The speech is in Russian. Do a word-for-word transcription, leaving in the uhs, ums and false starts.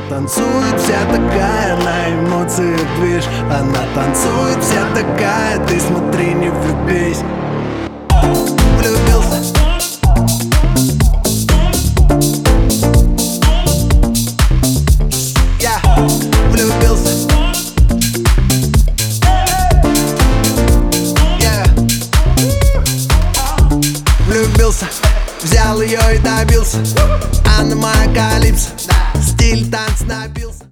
танцует вся такая, на эмоциях движ. Она танцует вся такая, ты смотри, не влюбись. Влюбился. Я влюбился. Я влюбился. Взял ее и добился. Она моя калипсо. Стиль танц набился.